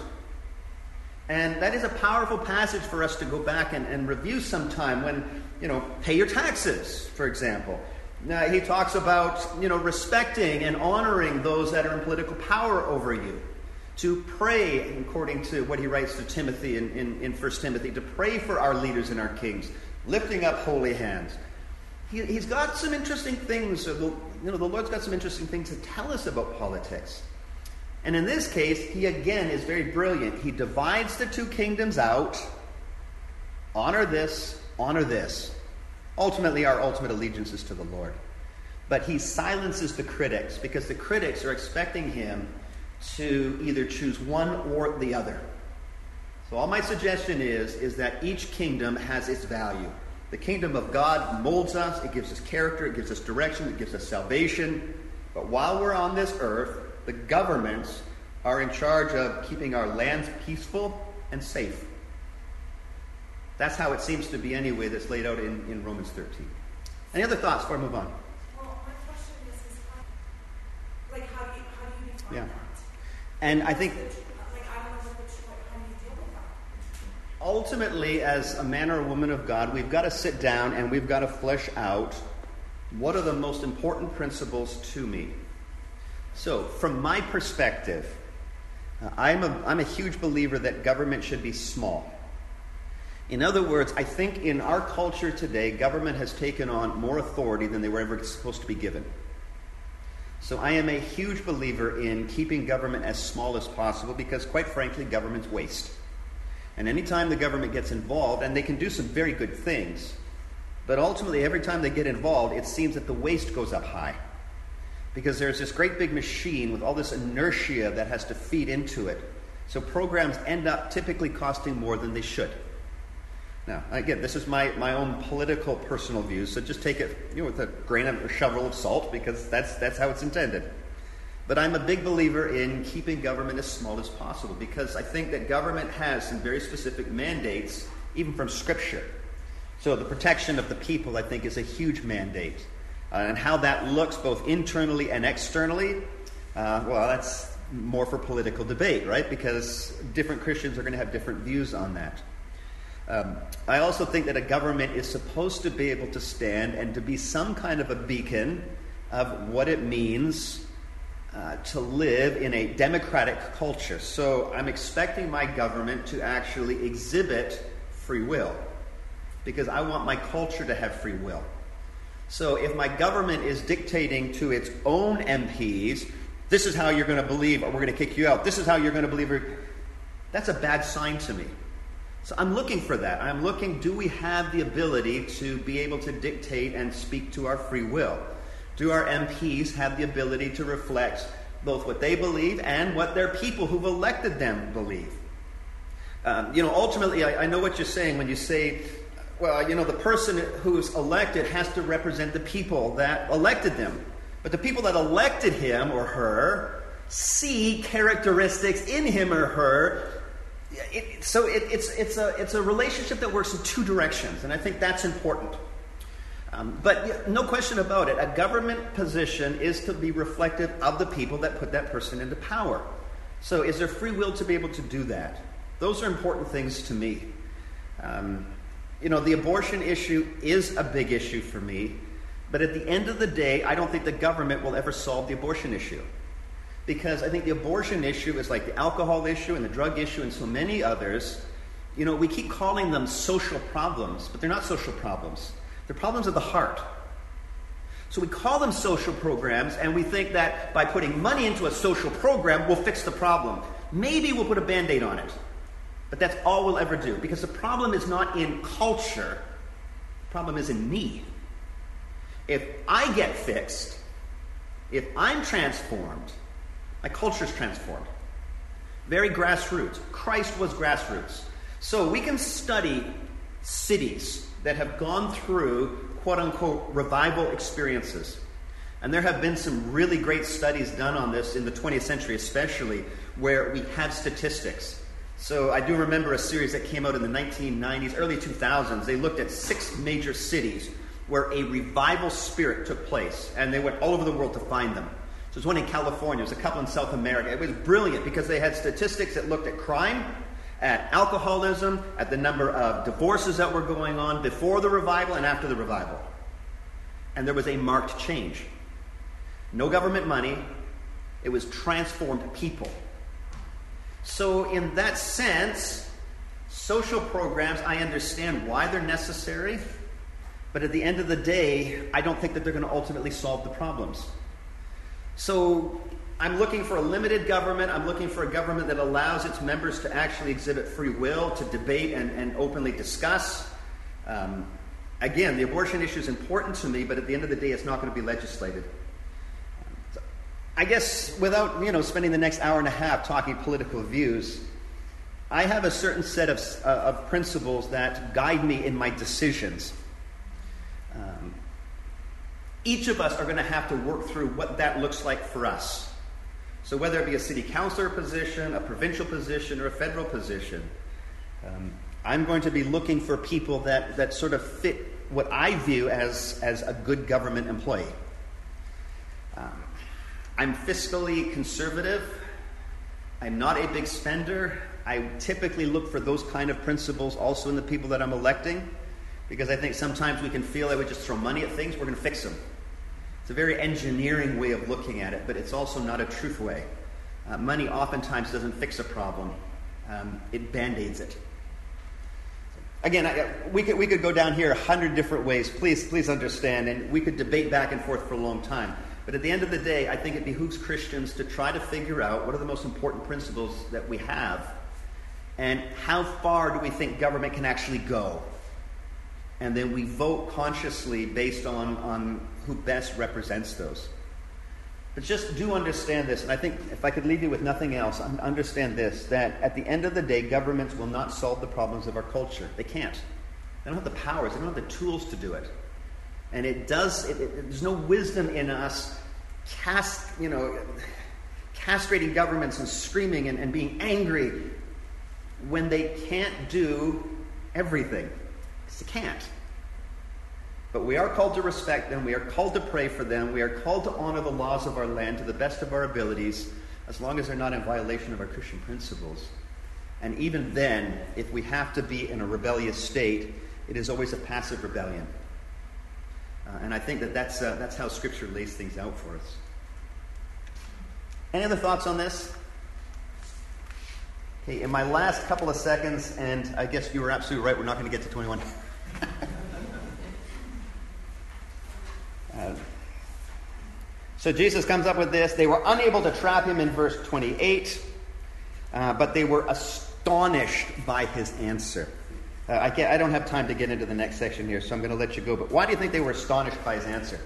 And that is a powerful passage for us to go back and review sometime when, pay your taxes, for example. Now, he talks about, respecting and honoring those that are in political power over you. To pray, according to what he writes to Timothy in 1 Timothy, to pray for our leaders and our kings, lifting up holy hands. He's got some interesting things. The Lord's got some interesting things to tell us about politics. And in this case, he again is very brilliant. He divides the two kingdoms out. Honor this, honor this. Ultimately, our ultimate allegiance is to the Lord. But he silences the critics because the critics are expecting him to either choose one or the other. So all my suggestion is that each kingdom has its value. The kingdom of God molds us. It gives us character. It gives us direction. It gives us salvation. But while we're on this earth, the governments are in charge of keeping our lands peaceful and safe. That's how it seems to be anyway, that's laid out in Romans 13. Any other thoughts before I move on? Well, my question is how do you define that? And I think I don't know how do you deal with that? ultimately, as a man or a woman of God, we've got to sit down and we've got to flesh out what are the most important principles to me. So, from my perspective, I'm a huge believer that government should be small. In other words, I think in our culture today, government has taken on more authority than they were ever supposed to be given. So I am a huge believer in keeping government as small as possible because, quite frankly, government's waste. And anytime the government gets involved, and they can do some very good things, but ultimately every time they get involved, it seems that the waste goes up high. Because there's this great big machine with all this inertia that has to feed into it. So programs end up typically costing more than they should. Now, again, this is my own political personal views, so just take it with a grain of a shovel of salt, because that's how it's intended. But I'm a big believer in keeping government as small as possible, because I think that government has some very specific mandates, even from Scripture. So the protection of the people, I think, is a huge mandate. And how that looks both internally and externally, well, that's more for political debate, right? Because different Christians are going to have different views on that. I also think that a government is supposed to be able to stand and to be some kind of a beacon of what it means to live in a democratic culture. So I'm expecting my government to actually exhibit free will, because I want my culture to have free will. So if my government is dictating to its own MPs, this is how you're going to believe, or we're going to kick you out, this is how you're going to believe, that's a bad sign to me. So I'm looking for that. I'm looking, do we have the ability to be able to dictate and speak to our free will? Do our MPs have the ability to reflect both what they believe and what their people who've elected them believe? Ultimately, I know what you're saying when you say, well, the person who's elected has to represent the people that elected them. But the people that elected him or her see characteristics in him or her. It's a relationship that works in two directions, and I think that's important. But no question about it, a government position is to be reflective of the people that put that person into power. So is there free will to be able to do that? Those are important things to me. The abortion issue is a big issue for me, but at the end of the day, I don't think the government will ever solve the abortion issue. Because I think the abortion issue is like the alcohol issue and the drug issue and so many others. We keep calling them social problems, but they're not social problems. They're problems of the heart. So we call them social programs, and we think that by putting money into a social program, we'll fix the problem. Maybe we'll put a Band-Aid on it. But that's all we'll ever do. Because the problem is not in culture. The problem is in me. If I get fixed, if I'm transformed, my culture's transformed. Very grassroots. Christ was grassroots. So we can study cities that have gone through quote-unquote revival experiences. And there have been some really great studies done on this in the 20th century especially, where we have statistics. So I do remember a series that came out in the 1990s, early 2000s. They looked at 6 major cities where a revival spirit took place. And they went all over the world to find them. So there's one in California, there's a couple in South America. It was brilliant because they had statistics that looked at crime, at alcoholism, at the number of divorces that were going on before the revival and after the revival. And there was a marked change. No government money. It was transformed people. So in that sense, social programs, I understand why they're necessary. But at the end of the day, I don't think that they're going to ultimately solve the problems. So I'm looking for a limited government. I'm looking for a government that allows its members to actually exhibit free will, to debate and openly discuss. Again, the abortion issue is important to me, but at the end of the day, it's not going to be legislated. I guess without, spending the next hour and a half talking political views, I have a certain set of principles that guide me in my decisions. Each of us are going to have to work through what that looks like for us. So whether it be a city councilor position, a provincial position, or a federal position, I'm going to be looking for people that sort of fit what I view as a good government employee. I'm fiscally conservative. I'm not a big spender. I typically look for those kind of principles also in the people that I'm electing, because I think sometimes we can feel that we just throw money at things, we're going to fix them. It's a very engineering way of looking at it, but it's also not a truth way. Money oftentimes doesn't fix a problem. It band-aids it. Again, we could go down here 100 different ways. Please understand, and we could debate back and forth for a long time. But at the end of the day, I think it behooves Christians to try to figure out what are the most important principles that we have, and how far do we think government can actually go. And then we vote consciously based on who best represents those. But just do understand this, and I think if I could leave you with nothing else, understand this, that at the end of the day, governments will not solve the problems of our culture. They can't. They don't have the powers. They don't have the tools to do it. And there's no wisdom in us castrating governments and screaming and being angry when they can't do everything. Because they can't. But we are called to respect them. We are called to pray for them. We are called to honor the laws of our land to the best of our abilities, as long as they're not in violation of our Christian principles. And even then, if we have to be in a rebellious state, it is always a passive rebellion. And I think that's how Scripture lays things out for us. Any other thoughts on this? Okay, in my last couple of seconds, and I guess you were absolutely right, we're not going to get to 21. So Jesus comes up with this. They were unable to trap him in verse 28, but they were astonished by his answer. I don't have time to get into the next section here, so I'm going to let you go. But why do you think they were astonished by his answer?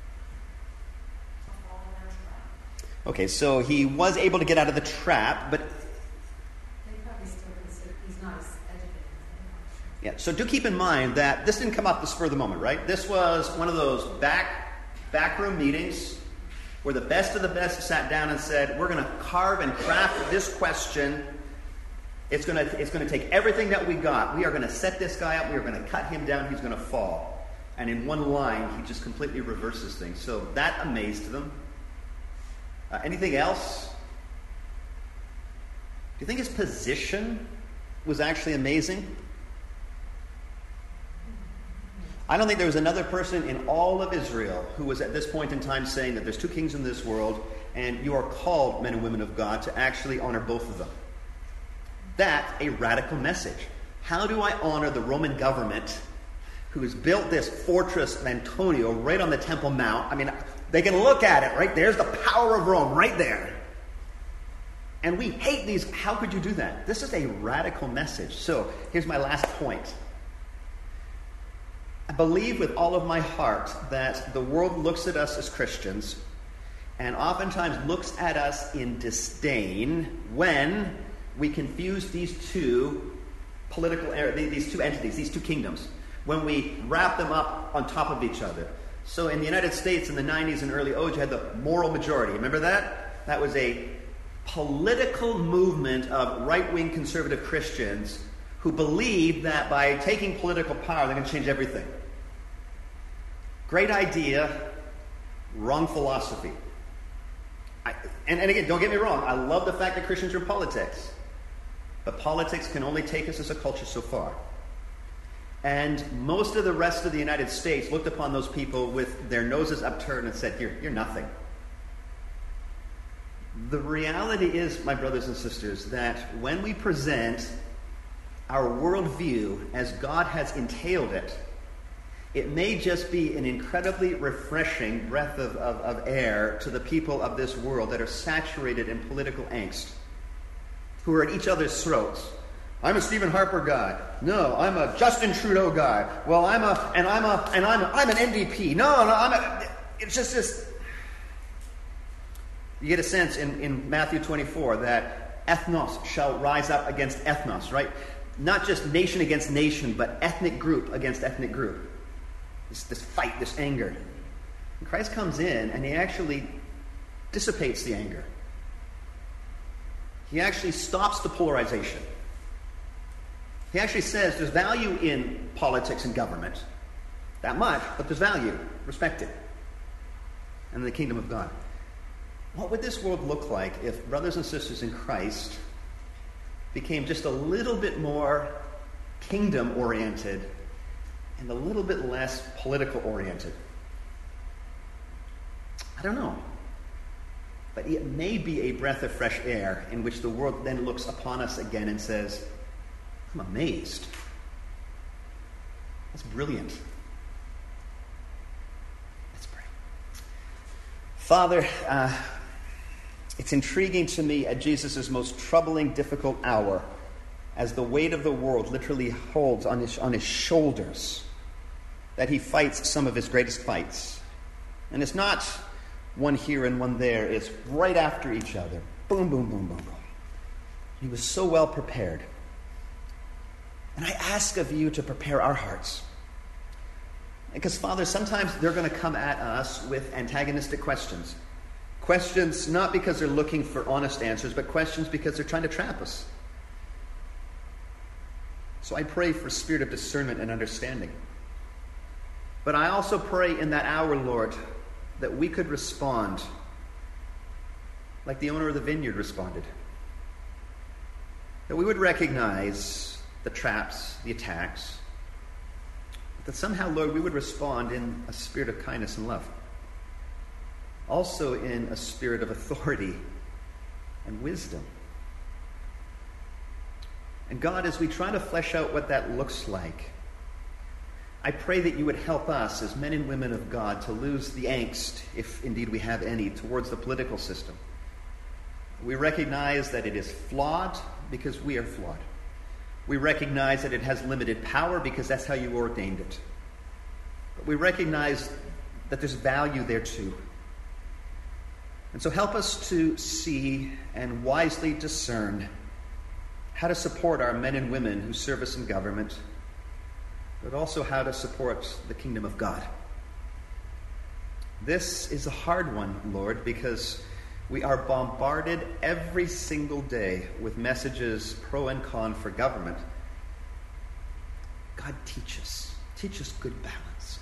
Okay, so he was able to get out of the trap, but... They probably still consider he's not as educated as they are. Yeah, so do keep in mind that this didn't come up the spur of the moment, right? This was one of those backroom meetings where the best of the best sat down and said, we're going to carve and craft this question. It's going to take everything that we got. We are going to set this guy up. We are going to cut him down. He's going to fall. And in one line, he just completely reverses things. So that amazed them. Anything else? Do you think his position was actually amazing? I don't think there was another person in all of Israel who was at this point in time saying that there's two kings in this world, and you are called, men and women of God, to actually honor both of them. That's a radical message. How do I honor the Roman government who has built this fortress of Antonia right on the Temple Mount? I mean, they can look at it, right? There's the power of Rome right there. And we hate these. How could you do that? This is a radical message. So here's my last point. I believe with all of my heart that the world looks at us as Christians and oftentimes looks at us in disdain when we confuse these two these two entities, these two kingdoms, when we wrap them up on top of each other. So in the United States in the 90s and early O's, you had the moral majority. Remember that? That was a political movement of right-wing conservative Christians who believed that by taking political power, they're going to change everything. Great idea, wrong philosophy. And again, don't get me wrong, I love the fact that Christians are in politics. But politics can only take us as a culture so far. And most of the rest of the United States looked upon those people with their noses upturned and said, you're nothing. The reality is, my brothers and sisters, that when we present our worldview as God has entailed it, it may just be an incredibly refreshing breath of air to the people of this world that are saturated in political angst, who are at each other's throats. I'm a Stephen Harper guy. No, I'm a Justin Trudeau guy. Well, I'm an NDP. No, it's just this. You get a sense in Matthew 24 that ethnos shall rise up against ethnos, right? Not just nation against nation, but ethnic group against ethnic group. This fight, this anger. And Christ comes in and he actually dissipates the anger. He actually stops the polarization. He actually says there's value in politics and government. That much, but there's value. Respect it. And the kingdom of God. What would this world look like if brothers and sisters in Christ became just a little bit more kingdom-oriented and a little bit less political-oriented? I don't know. But it may be a breath of fresh air in which the world then looks upon us again and says, I'm amazed. That's brilliant. Let's pray. Father, it's intriguing to me at Jesus' most troubling, difficult hour, as the weight of the world literally holds on his shoulders, that he fights some of his greatest fights. And it's not one here and one there. It's right after each other. Boom, boom, boom, boom, boom. He was so well prepared. And I ask of you to prepare our hearts. Because, Father, sometimes they're going to come at us with antagonistic questions. Questions not because they're looking for honest answers, but questions because they're trying to trap us. So I pray for a spirit of discernment and understanding. But I also pray in that hour, Lord, that we could respond like the owner of the vineyard responded. That we would recognize the traps, the attacks, that somehow, Lord, we would respond in a spirit of kindness and love. Also in a spirit of authority and wisdom. And God, as we try to flesh out what that looks like, I pray that you would help us as men and women of God to lose the angst, if indeed we have any, towards the political system. We recognize that it is flawed because we are flawed. We recognize that it has limited power because that's how you ordained it. But we recognize that there's value there too. And so help us to see and wisely discern how to support our men and women who serve us in government, but also how to support the kingdom of God. This is a hard one, Lord, because we are bombarded every single day with messages pro and con for government. God, teach us. Teach us good balance.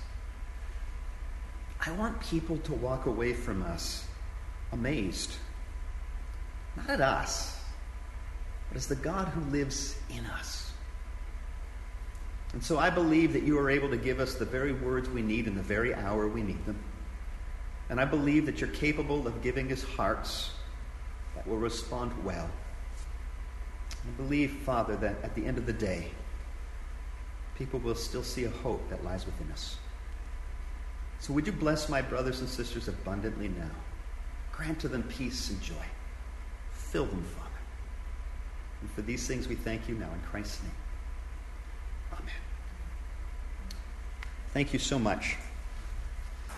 I want people to walk away from us amazed. Not at us, but as the God who lives in us. And so I believe that you are able to give us the very words we need in the very hour we need them. And I believe that you're capable of giving us hearts that will respond well. I believe, Father, that at the end of the day, people will still see a hope that lies within us. So would you bless my brothers and sisters abundantly now? Grant to them peace and joy. Fill them, Father. And for these things we thank you now in Christ's name. Amen. Thank you so much.